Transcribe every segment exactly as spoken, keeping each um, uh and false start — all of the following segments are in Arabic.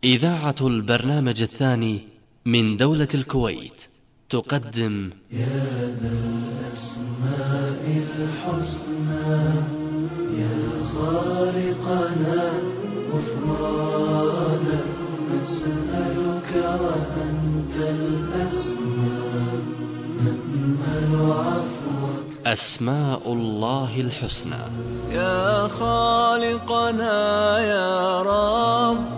إذاعة البرنامج الثاني من دولة الكويت تقدم يا ذا الأسماء الحسنى يا خالقنا غفرانا نسألك وأنت الأسماء نأمل عفوك. أسماء الله الحسنى. يا خالقنا يا رب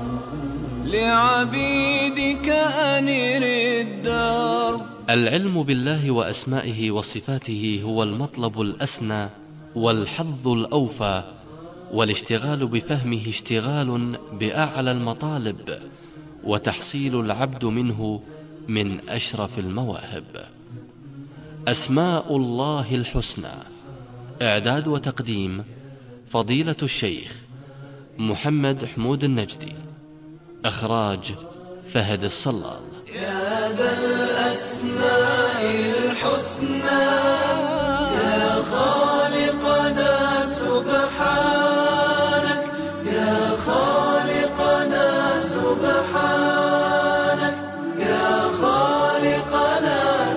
لعبيدك أنر الدرب. العلم بالله وأسمائه وصفاته هو المطلب الأسنى والحظ الأوفى، والاشتغال بفهمه اشتغال بأعلى المطالب، وتحصيل العبد منه من أشرف المواهب. أسماء الله الحسنى، إعداد وتقديم فضيلة الشيخ محمد حمود النجدي، إخراج فهد الصلال. يا ذا الأسماء الحسنى يا خالقنا سبحانك يا خالقنا سبحانك يا خالقنا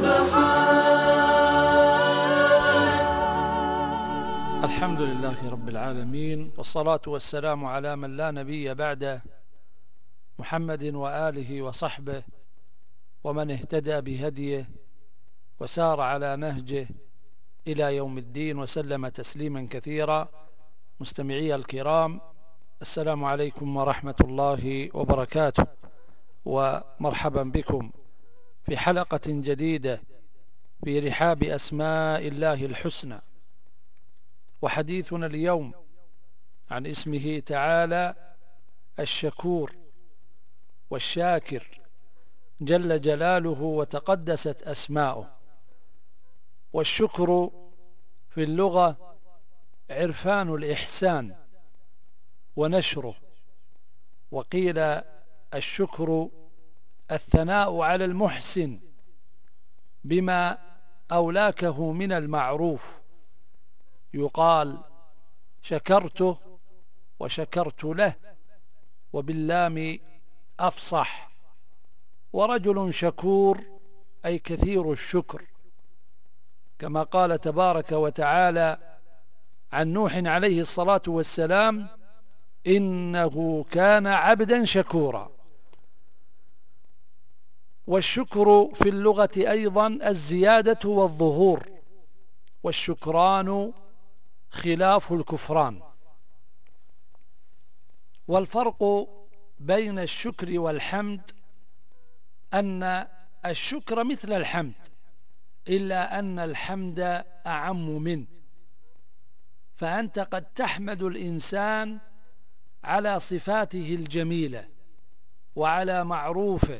سبحانك. الحمد لله رب العالمين، والصلاة والسلام على من لا نبي بعده، محمد وآله وصحبه ومن اهتدى بهديه وسار على نهجه إلى يوم الدين، وسلم تسليما كثيرا. مستمعي الكرام، السلام عليكم ورحمة الله وبركاته، ومرحبا بكم في حلقة جديدة في رحاب أسماء الله الحسنى. وحديثنا اليوم عن اسمه تعالى الشكور والشاكر جل جلاله وتقدست أسماؤه. والشكر في اللغة عرفان الإحسان ونشره، وقيل الشكر الثناء على المحسن بما أولاكه من المعروف، يقال شكرته وشكرت له، وباللام أفصح. ورجل شكور أي كثير الشكر، كما قال تبارك وتعالى عن نوح عليه الصلاة والسلام: إنه كان عبدا شكورا. والشكر في اللغة أيضا الزيادة والظهور، والشكران خلاف الكفران. والفرق بين الشكر والحمد أن الشكر مثل الحمد، إلا أن الحمد أعم منه، فأنت قد تحمد الإنسان على صفاته الجميلة وعلى معروفه،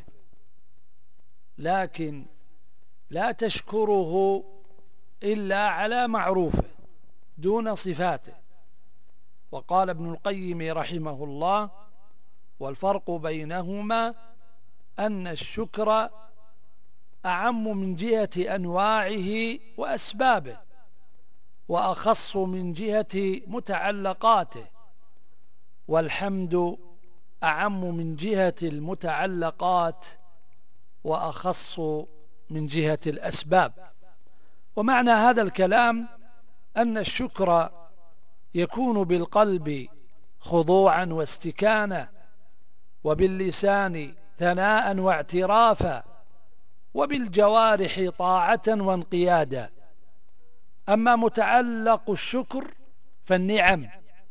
لكن لا تشكره إلا على معروفه دون صفاته. وقال ابن القيم رحمه الله: والفرق بينهما أن الشكر أعم من جهة أنواعه وأسبابه، وأخص من جهة متعلقاته، والحمد أعم من جهة المتعلقات وأخص من جهة الأسباب. ومعنى هذا الكلام أن الشكر يكون بالقلب خضوعا واستكانا، وباللسان ثناء واعترافا، وبالجوارح طاعة وانقيادا. أما متعلق الشكر فالنعم،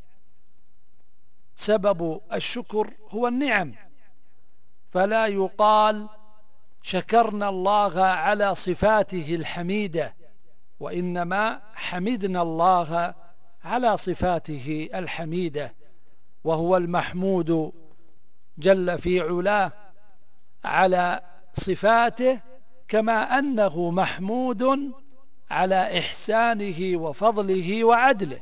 سبب الشكر هو النعم، فلا يقال شكرنا الله على صفاته الحميدة، وإنما حمدنا الله على صفاته الحميدة، وهو المحمود جل في علاه على صفاته، كما أنه محمود على إحسانه وفضله وعدله.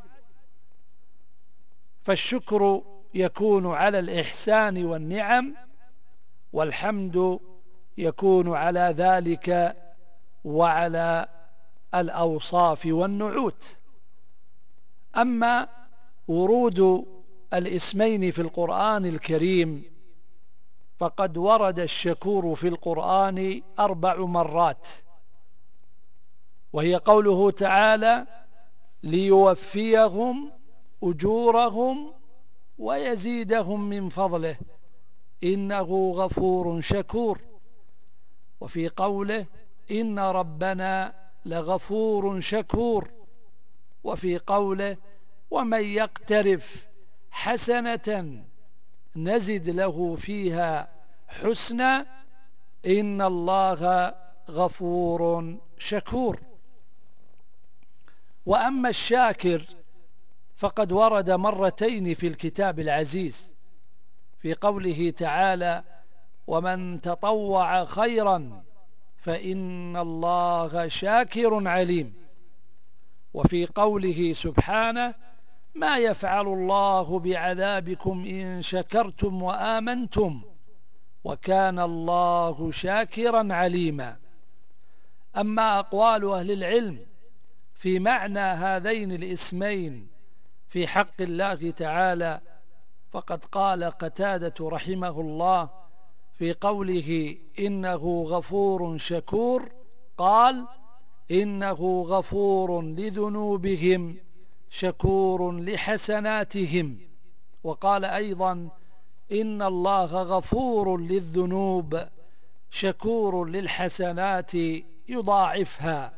فالشكر يكون على الإحسان والنعم، والحمد يكون على ذلك وعلى الأوصاف والنعوت. أما ورود الاسمين في القرآن الكريم فقد ورد الشكور في القرآن أربع مرات، وهي قوله تعالى: ليوفيهم أجورهم ويزيدهم من فضله إنه غفور شكور. وفي قوله: إن ربنا لغفور شكور. وفي قوله: ومن يقترف حسنة نزد له فيها حسنا إن الله غفور شكور. وأما الشاكر فقد ورد مرتين في الكتاب العزيز في قوله تعالى: ومن تطوع خيرا فإن الله شاكر عليم. وفي قوله سبحانه: ما يفعل الله بعذابكم إن شكرتم وآمنتم وكان الله شاكرا عليما. أما أقوال أهل العلم في معنى هذين الاسمين في حق الله تعالى فقد قال قتادة رحمه الله في قوله: إنه غفور شكور، قال: إنه غفور لذنوبهم شكور لحسناتهم. وقال أيضا: إن الله غفور للذنوب شكور للحسنات يضاعفها.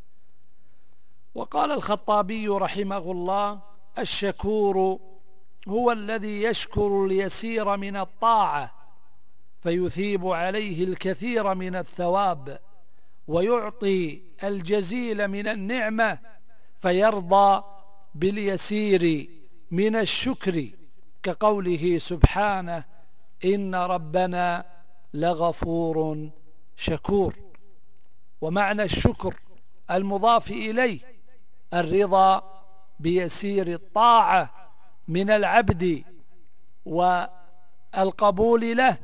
وقال الخطابي رحمه الله: الشكور هو الذي يشكر اليسير من الطاعة فيثيب عليه الكثير من الثواب، ويعطي الجزيل من النعمة فيرضى باليسير من الشكر، كقوله سبحانه: إن ربنا لغفور شكور. ومعنى الشكر المضاف إليه الرضا بيسير الطاعة من العبد والقبول له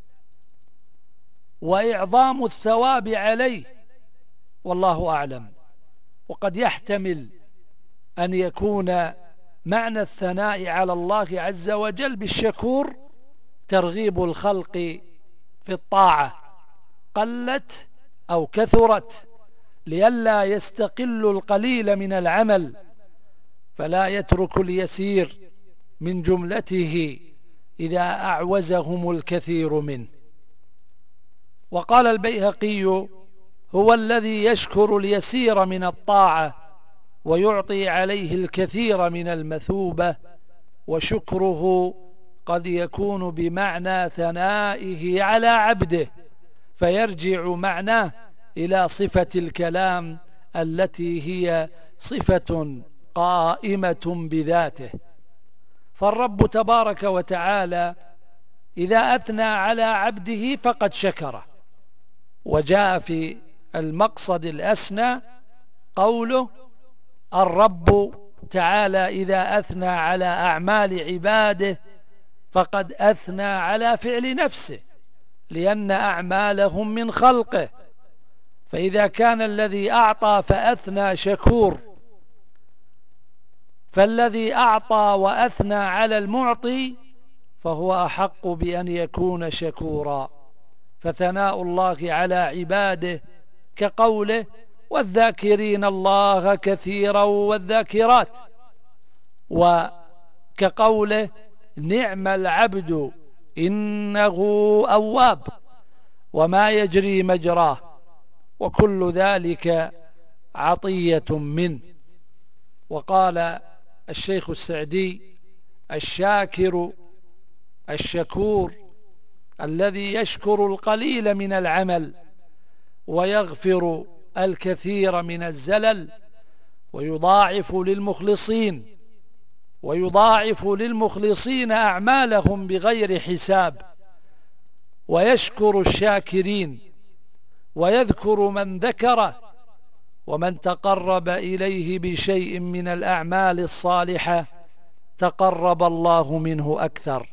وإعظام الثواب عليه، والله أعلم. وقد يحتمل أن يكون معنى الثناء على الله عز وجل بالشكور ترغيب الخلق في الطاعة قلت أو كثرت، لئلا يستقل القليل من العمل فلا يترك اليسير من جملته إذا أعوزهم الكثير منه. وقال البيهقي: هو الذي يشكر اليسير من الطاعة ويعطي عليه الكثير من المثوبة، وشكره قد يكون بمعنى ثنائه على عبده، فيرجع معناه إلى صفة الكلام التي هي صفة قائمة بذاته. فالرب تبارك وتعالى إذا أثنى على عبده فقد شكره. وجاء في المقصد الأسنى قوله: الرب تعالى إذا أثنى على أعمال عباده فقد أثنى على فعل نفسه، لأن أعمالهم من خلقه. فإذا كان الذي أعطى فأثنى شكور، فالذي أعطى وأثنى على المعطي فهو أحق بأن يكون شكورا. فثناء الله على عباده كقوله: والذاكرين الله كثيرا والذاكرات، وكقوله: نعم العبد إنه أواب، وما يجري مجراه، وكل ذلك عطية منه. وقال الشيخ السعدي: الشاكر الشكور الذي يشكر القليل من العمل ويغفر الكثير من الزلل، ويضاعف للمخلصين ويضاعف للمخلصين أعمالهم بغير حساب، ويشكر الشاكرين ويذكر من ذكره، ومن تقرب إليه بشيء من الأعمال الصالحة تقرب الله منه أكثر.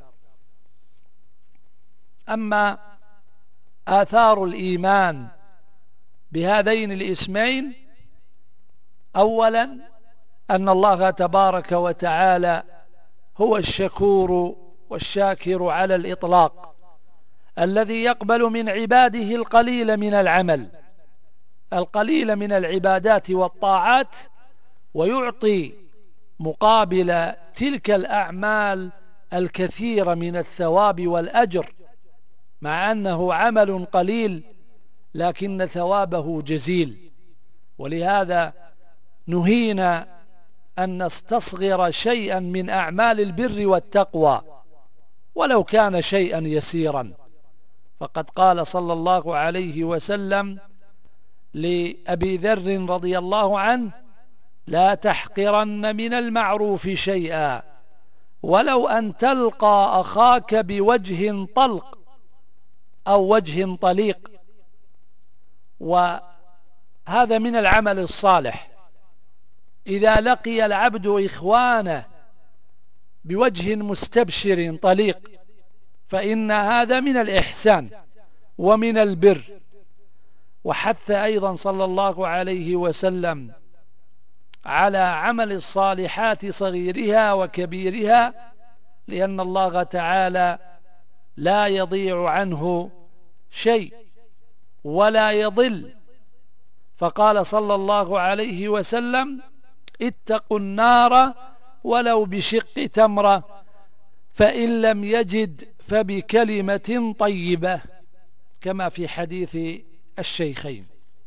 أما آثار الإيمان بهذين الاسمين: أولا أن الله تبارك وتعالى هو الشكور والشاكر على الإطلاق، الذي يقبل من عباده القليل من العمل، القليل من العبادات والطاعات، ويعطي مقابل تلك الأعمال الكثير من الثواب والأجر، مع أنه عمل قليل لكن ثوابه جزيل. ولهذا نهينا أن نستصغر شيئا من أعمال البر والتقوى ولو كان شيئا يسيرا، فقد قال صلى الله عليه وسلم لأبي ذر رضي الله عنه: لا تحقرن من المعروف شيئا ولو أن تلقى أخاك بوجه طلق أو وجه طليق. وهذا من العمل الصالح، إذا لقي العبد إخوانه بوجه مستبشر طليق فإن هذا من الإحسان ومن البر. وحث أيضا صلى الله عليه وسلم على عمل الصالحات صغيرها وكبيرها، لأن الله تعالى لا يضيع عنه شيء ولا يضل. فقال صلى الله عليه وسلم: اتقوا النار ولو بشق تمرة، فإن لم يجد فبكلمة طيبة، كما في حديث الشيخين.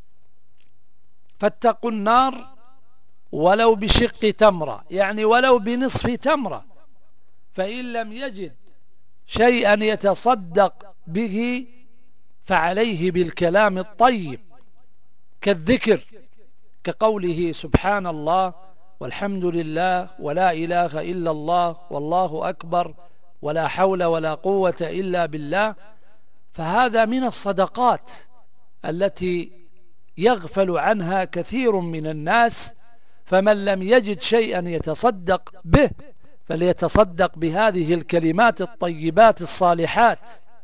فاتقوا النار ولو بشق تمرة، يعني ولو بنصف تمرة. فإن لم يجد شيئا يتصدق به فعليه بالكلام الطيب كالذكر، كقوله سبحان الله والحمد لله ولا إله إلا الله والله أكبر ولا حول ولا قوة إلا بالله. فهذا من الصدقات التي يغفل عنها كثير من الناس، فمن لم يجد شيئا يتصدق به فليتصدق بهذه الكلمات الطيبات الصالحات.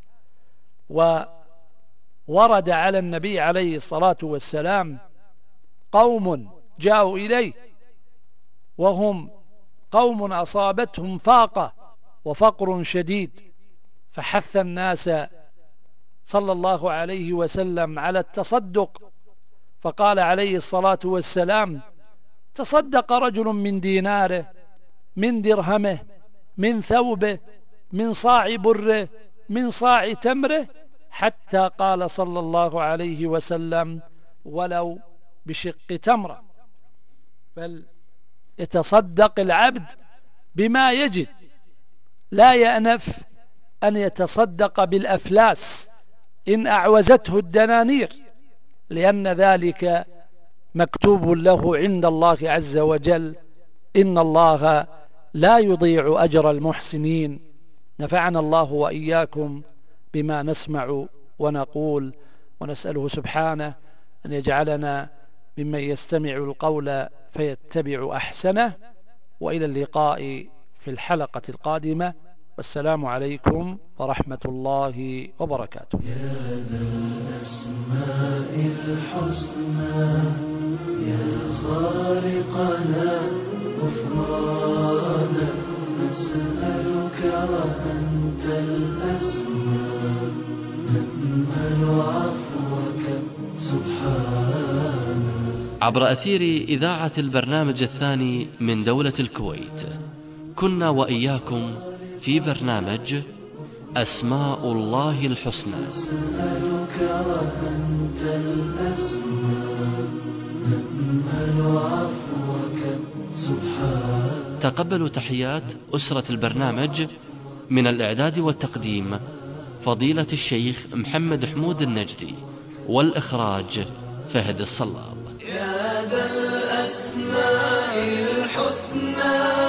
وورد على النبي عليه الصلاة والسلام قوم جاءوا إليه وهم قوم أصابتهم فاقة وفقر شديد، فحث الناس صلى الله عليه وسلم على التصدق، فقال عليه الصلاة والسلام: تصدق رجل من ديناره، من درهمه، من ثوبه، من صاع بره، من صاع تمره، حتى قال صلى الله عليه وسلم: ولو بشق تمرة. بل يتصدق العبد بما يجد، لا يأنف أن يتصدق بالأفلاس إن أعوزته الدنانير، لأن ذلك مكتوب له عند الله عز وجل: إن الله لا يضيع أجر المحسنين. نفعنا الله وإياكم بما نسمع ونقول، ونسأله سبحانه أن يجعلنا ممن يستمع القول فيتبع أحسنه. وإلى اللقاء في الحلقة القادمة، والسلام عليكم ورحمة الله وبركاته. يا ذا الأسماء الحسنى يا خالقنا غفرانا، نسألك وأنت الأسماء نأمل عفوك سبحانك. عبر أثير إذاعة البرنامج الثاني من دولة الكويت، كنا وإياكم في برنامج أسماء الله الحسنى. نسألك وأنت الأسماء نأمل عفوك سبحانك. تقبلوا تحيات أسرة البرنامج، من الإعداد والتقديم فضيلة الشيخ محمد حمود النجدي، والإخراج فهد الصلال. يا ذا الأسماء الحسنى